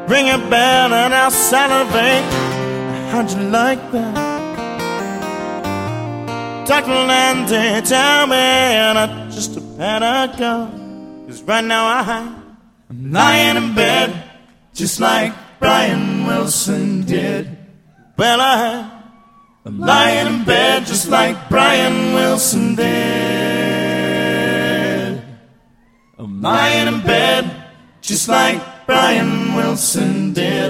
Ring a bell and I'll salivate. How'd you like that? Dr. Landy, tell me not just a pat I go. 'Cause right now I'm lying in bed, just like Brian Wilson did. Well, I'm lying in bed, just like Brian Wilson did. I'm lying in bed, just like Brian Wilson did.